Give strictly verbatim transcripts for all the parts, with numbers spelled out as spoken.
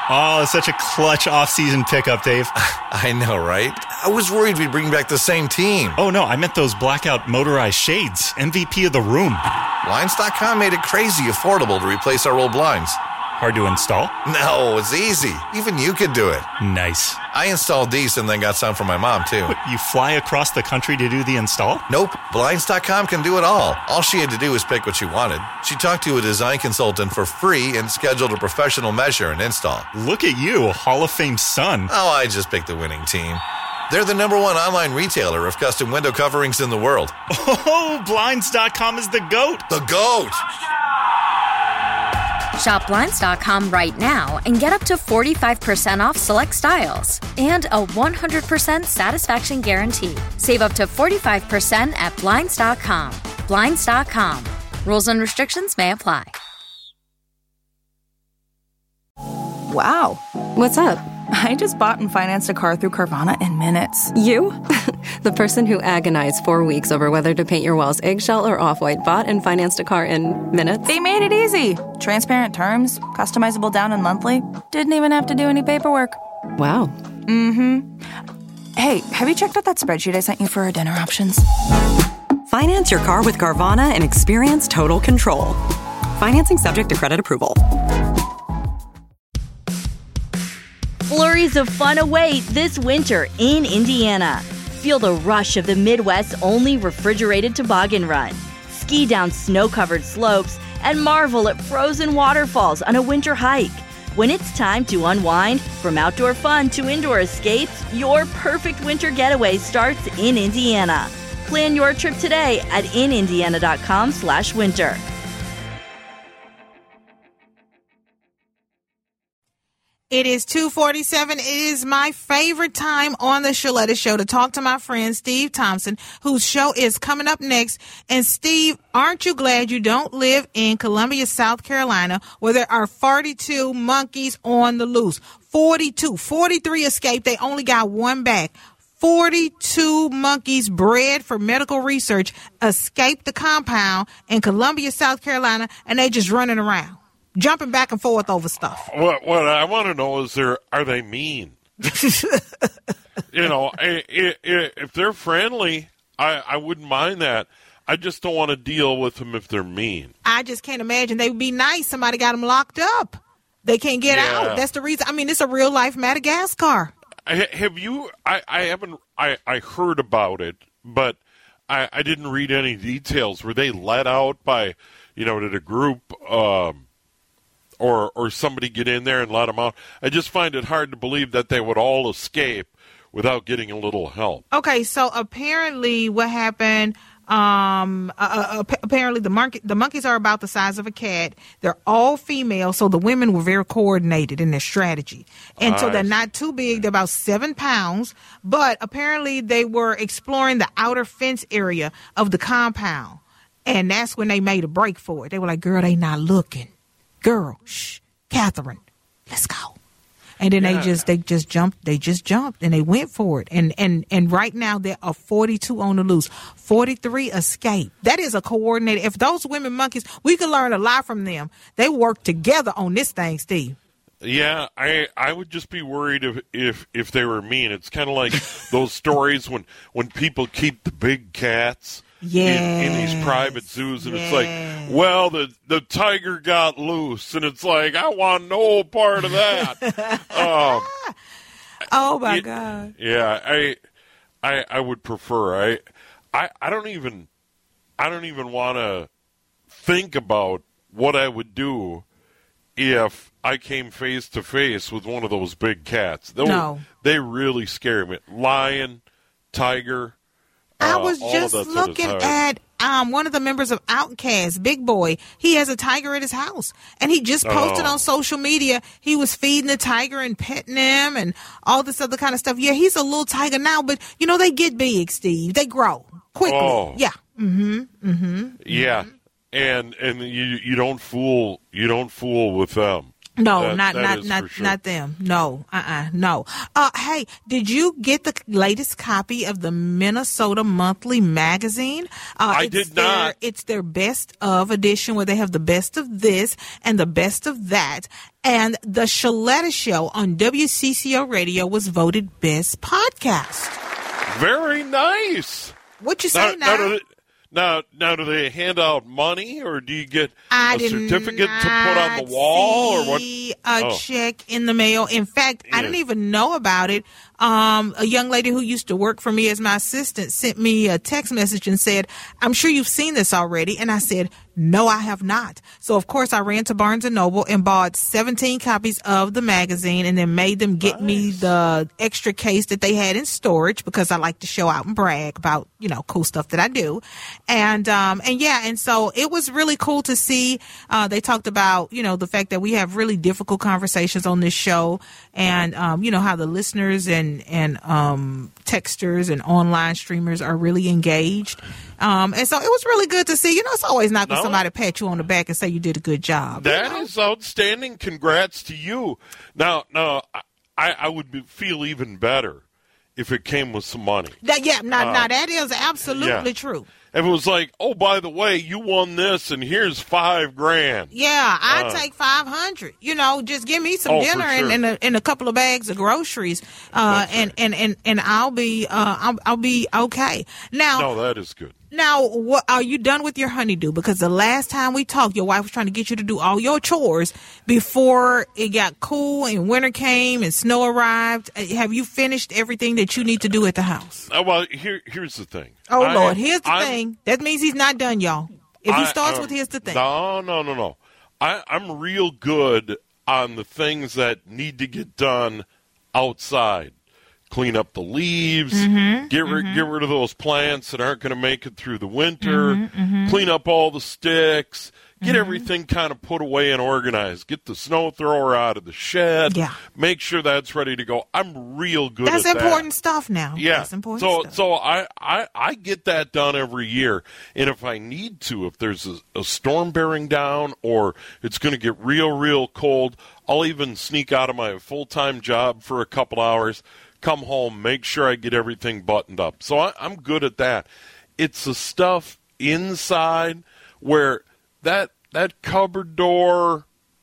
Oh, such a clutch off-season pickup, Dave. I know, right? I was worried we'd bring back the same team. Oh, no, I meant those blackout motorized shades. M V P of the room. Blinds dot com made it crazy affordable to replace our old blinds. Hard to install? No, it's easy. Even you could do it. Nice. I installed these and then got some for my mom, too. What, you fly across the country to do the install? Nope. Blinds dot com can do it all. All she had to do was pick what she wanted. She talked to a design consultant for free and scheduled a professional measure and install. Look at you, Hall of Fame son. Oh, I just picked the winning team. They're the number one online retailer of custom window coverings in the world. Oh, Blinds dot com is the GOAT. The GOAT! Shop Blinds dot com right now and get up to forty-five percent off select styles and a one hundred percent satisfaction guarantee. Save up to forty-five percent at Blinds dot com. Blinds dot com. Rules and restrictions may apply. Wow. What's up? I just bought and financed a car through Carvana in minutes. You? The person who agonized four weeks over whether to paint your walls eggshell or off-white bought and financed a car in minutes? They made it easy. Transparent terms, customizable down and monthly. Didn't even have to do any paperwork. Wow. Mm-hmm. Hey, have you checked out that spreadsheet I sent you for our dinner options? Finance your car with Carvana and experience total control. Financing subject to credit approval. Flurries of fun await this winter in Indiana. Feel the rush of the Midwest's only refrigerated toboggan run. Ski down snow-covered slopes and marvel at frozen waterfalls on a winter hike. When it's time to unwind, from outdoor fun to indoor escapes, your perfect winter getaway starts in Indiana. Plan your trip today at in indiana dot com slash winter. It is two forty-seven. It is my favorite time on the Shaletta Show to talk to my friend Steve Thompson, whose show is coming up next. And Steve, aren't you glad you don't live in Columbia, South Carolina, where there are forty-two monkeys on the loose? forty-two. forty-three escaped. They only got one back. forty-two monkeys bred for medical research escaped the compound in Columbia, South Carolina, and they just running around, jumping back and forth over stuff. What what I want to know is, there are they mean? You know, I, I, if they're friendly, I, I wouldn't mind that. I just don't want to deal with them if they're mean. I just can't imagine. They would be nice. Somebody got them locked up. They can't get Yeah. out. That's the reason. I mean, it's a real life Madagascar. I, have you? I, I haven't. I, I heard about it, but I, I didn't read any details. Were they let out by, you know, did a group? Um, Or, or somebody get in there and let them out? I just find it hard to believe that they would all escape without getting a little help. Okay, so apparently what happened, um, uh, uh, apparently the, monkey, the monkeys are about the size of a cat. They're all female, so the women were very coordinated in their strategy. And so they're not too big. They're about seven pounds. But apparently they were exploring the outer fence area of the compound. And that's when they made a break for it. They were like, girl, they not looking. Girl, shh, Catherine, let's go. And then yeah. they just they just jumped, they just jumped and they went for it. And and and right now there are forty-two on the loose. forty-three escaped. That is a coordinated. If those women monkeys, we could learn a lot from them. They work together on this thing, Steve. Yeah, I I would just be worried if if, if they were mean. It's kind of like those stories when, when people keep the big cats. Yes. In, in these private zoos, and yes. it's like, well, the the tiger got loose, and it's like, I want no part of that. um, oh my it, God! Yeah, I, I, I would prefer. I, I, I don't even, I don't even want to think about what I would do if I came face to face with one of those big cats. They, no, they really scare me. Lion, tiger. I Uh, was just looking at um, one of the members of Outkast, Big Boy. He has a tiger at his house, and he just posted oh. on social media he was feeding the tiger and petting him and all this other kind of stuff. Yeah, he's a little tiger now, but, you know, they get big, Steve. They grow quickly. Oh. Yeah. Mm-hmm. Mm-hmm. Yeah. And and you you don't fool you don't fool with them. No, That- not that not is not for sure. not them. No, uh, uh no. Uh, hey, did you get the latest copy of the Minnesota Monthly magazine? Uh, I it's did their, not. It's their best of edition where they have the best of this and the best of that. And the Shaletta Show on W C C O Radio was voted best podcast. Very nice. What you say now, now? now, do they, now, now, do they hand out money, or do you get I a did certificate to put on the wall, or what? see A Oh. check in the mail. In fact, I Yeah. didn't even know about it. Um, a young lady who used to work for me as my assistant sent me a text message and said, "I'm sure you've seen this already." And I said, "No, I have not." So of course I ran to Barnes and Noble and bought seventeen copies of the magazine, and then made them get me the extra case that they had in storage, because I like to show out and brag about, you know, cool stuff that I do. And um, and yeah, and so it was really cool to see. Uh, they talked about, you know, the fact that we have really difficult conversations on this show, and um, you know, how the listeners and and um, texters and online streamers are really engaged. Um, and so it was really good to see. You know, it's always nice when No. somebody pat you on the back and say you did a good job. you That know? is outstanding. Congrats to you. Now, now, I, I would be, feel even better if it came with some money. That, yeah, now, Uh, now that is absolutely yeah. true. If it was like, oh, by the way, you won this, and here's five grand. Yeah, I'd Uh, take five hundred. You know, just give me some Oh, for dinner and, sure. and, a, and a couple of bags of groceries, uh, That's and, right. and, and, and I'll be uh, I'll, I'll be okay. Now, No, that is good. Now, what are you done with your honeydew? Because the last time we talked, your wife was trying to get you to do all your chores before it got cool and winter came and snow arrived. Uh, Have you finished everything that you need to do at the house? Uh, well, here, here's the thing. Oh, I- Lord. Here's the I'm- thing. That means he's not done, y'all. If he I- starts uh, with here's the thing. No, no, no, no. I, I'm real good on the things that need to get done outside. Clean up the leaves, Mm-hmm, get rid get rid of those plants that aren't going to make it through the winter, Mm-hmm, clean up all the sticks, get everything kind of put away and organized. Get the snow thrower out of the shed. Yeah. Make sure that's ready to go. I'm real good That's at that. important stuff now. Yeah. That's important so stuff. so I, I I get that done every year. And if I need to, if there's a, a storm bearing down or it's going to get real, real cold, I'll even sneak out of my full-time job for a couple hours, come home, make sure I get everything buttoned up. So I, I'm good at that. It's the stuff inside where that that cupboard door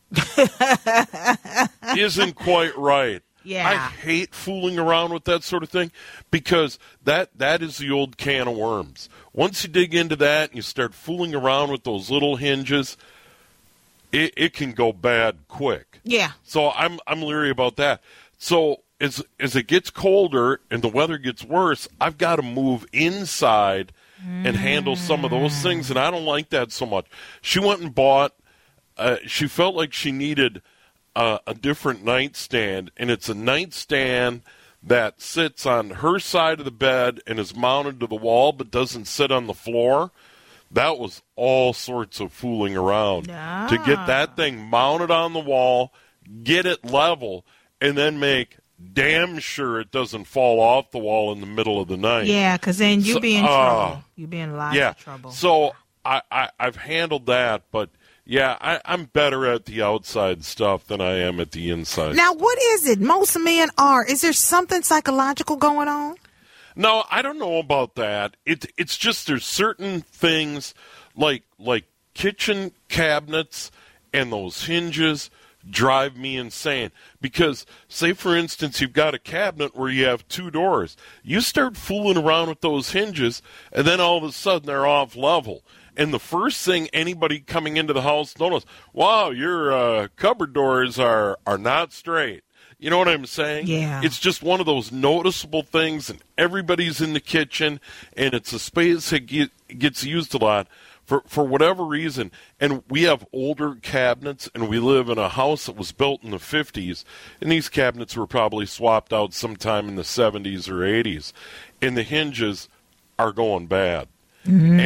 isn't quite right. Yeah. I hate fooling around with that sort of thing because that that is the old can of worms. Once you dig into that and you start fooling around with those little hinges, it, it can go bad quick. Yeah. So I'm I'm leery about that. So as as it gets colder and the weather gets worse, I've got to move inside and handle some of those things, and I don't like that so much. She went and bought. Uh, she felt like she needed uh, a different nightstand, and it's a nightstand that sits on her side of the bed and is mounted to the wall, but doesn't sit on the floor. That was all sorts of fooling around Ah. to get that thing mounted on the wall, get it level, and then make damn sure it doesn't fall off the wall in the middle of the night. Yeah, because then you'll So- be in uh, trouble. You'll be in lots yeah. of trouble. So I, I, I've handled that, but yeah, I, I'm better at the outside stuff than I am at the inside. Now, what is it? Most men are. Is there something psychological going on? No, I don't know about that. It, it's just there's certain things like like kitchen cabinets and those hinges drive me insane. Because, say, for instance, you've got a cabinet where you have two doors. You start fooling around with those hinges, and then all of a sudden they're off level. And the first thing anybody coming into the house notice, wow, your uh, cupboard doors are, are not straight. You know what I'm saying? Yeah. It's just one of those noticeable things, and everybody's in the kitchen, and it's a space that get, gets used a lot for, for whatever reason. And we have older cabinets, and we live in a house that was built in the fifties, and these cabinets were probably swapped out sometime in the seventies or eighties, and the hinges are going bad. Mm.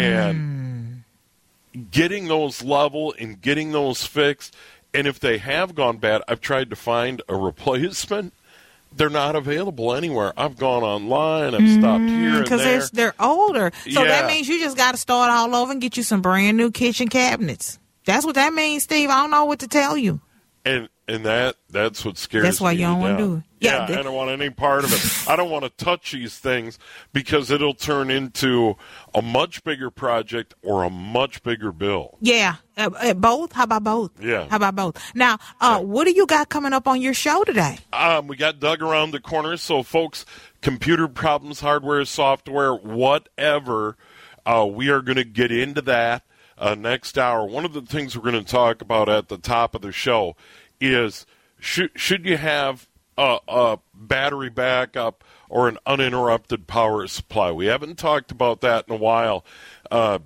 And getting those level and getting those fixed, and if they have gone bad, I've tried to find a replacement. They're not available anywhere. I've gone online. I've stopped here and Because there. they're, they're older. So Yeah. that means you just got to start all over and get you some brand new kitchen cabinets. That's what that means, Steve. I don't know what to tell you. And and that that's what scares me. That's why you don't want to do it. Yeah, Yeah, I don't want any part of it. I don't want to touch these things because it'll turn into a much bigger project or a much bigger bill. Yeah, uh, uh, both. How about both? Yeah. How about both? Now, uh, what do you got coming up on your show today? Um, we got Doug around the corner, so folks, computer problems, hardware, software, whatever, uh, we are going to get into that uh, next hour. One of the things we're going to talk about at the top of the show is should should you have a, a battery backup or an uninterrupted power supply? We haven't talked about that in a while. Uh,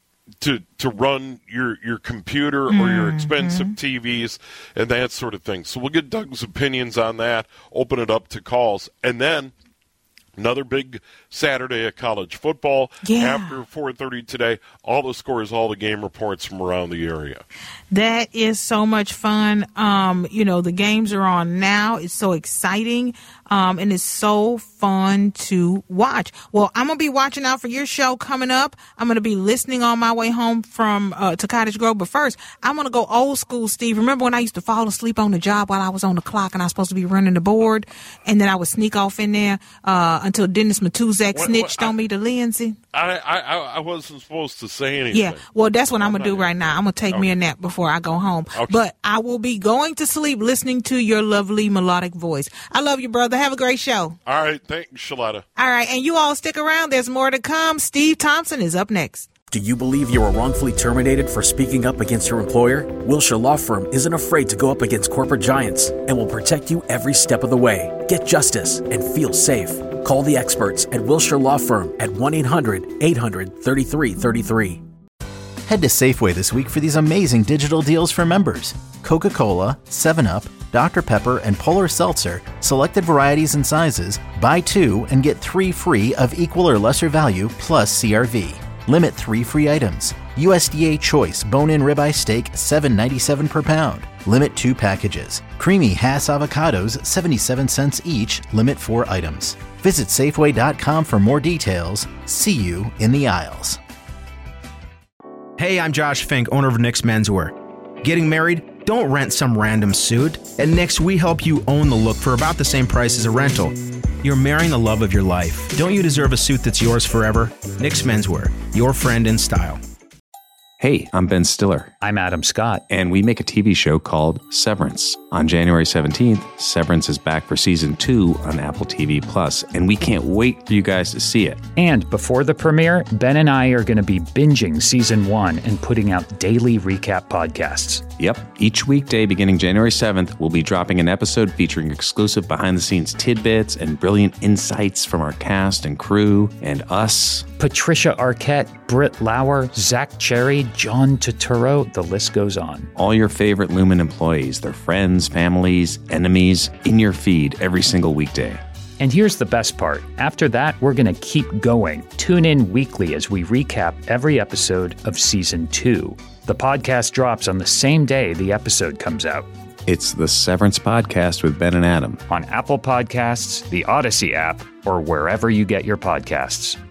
to to run your, your computer or mm-hmm. your expensive T Vs and that sort of thing. So we'll get Doug's opinions on that, open it up to calls, and then another big Saturday of college football. Yeah. After four thirty today, all the scores, all the game reports from around the area. That is so much fun. Um, you know, the games are on now. It's so exciting. Um, and it's so fun to watch. Well, I'm going to be watching out for your show coming up. I'm going to be listening on my way home from uh, to Cottage Grove. But first, I'm going to go old school, Steve. Remember when I used to fall asleep on the job while I was on the clock and I was supposed to be running the board? And then I would sneak off in there uh, until Dennis Matuzak What- snitched what- I- on me to Lindsay. I, I, I wasn't supposed to say anything. Yeah, well, that's what I'm going to do not- right now. I'm going to take me Okay. a nap before I go home. Okay. But I will be going to sleep listening to your lovely melodic voice. I love you, brother. Have a great show. All right, thanks, Shaletta. All right, and you all stick around. There's more to come. Steve Thompson is up next. Do you believe you were wrongfully terminated for speaking up against your employer? Wilshire Law Firm isn't afraid to go up against corporate giants and will protect you every step of the way. Get justice and feel safe. Call the experts at Wilshire Law Firm at one eight hundred eight hundred thirty-three thirty-three. Head to Safeway this week for these amazing digital deals for members. Coca-Cola, seven up, Doctor Pepper, and Polar Seltzer, selected varieties and sizes, buy two and get three free of equal or lesser value plus C R V. Limit three free items. U S D A Choice bone-in ribeye steak, seven ninety-seven per pound. Limit two packages. Creamy Hass avocados, seventy-seven cents each. Limit four items. Visit Safeway dot com for more details. See you in the aisles. Hey, I'm Josh Fink, owner of Nick's Menswear. Getting married? Don't rent some random suit. At Nick's, we help you own the look for about the same price as a rental. You're marrying the love of your life. Don't you deserve a suit that's yours forever? Nick's Menswear, your friend in style. Hey, I'm Ben Stiller. I'm Adam Scott. And we make a T V show called Severance. On January seventeenth, Severance is back for season two on Apple T V Plus, and we can't wait for you guys to see it. And before the premiere, Ben and I are going to be binging season one and putting out daily recap podcasts. Yep. Each weekday beginning January seventh, we'll be dropping an episode featuring exclusive behind-the-scenes tidbits and brilliant insights from our cast and crew and us. Patricia Arquette, Britt Lauer, Zach Cherry, John Turturro, the list goes on. All your favorite Lumen employees, their friends, families, enemies, in your feed every single weekday. And here's the best part. After that, we're going to keep going. Tune in weekly as we recap every episode of season two. The podcast drops on the same day the episode comes out. It's the Severance Podcast with Ben and Adam. On Apple Podcasts, the Odyssey app, or wherever you get your podcasts.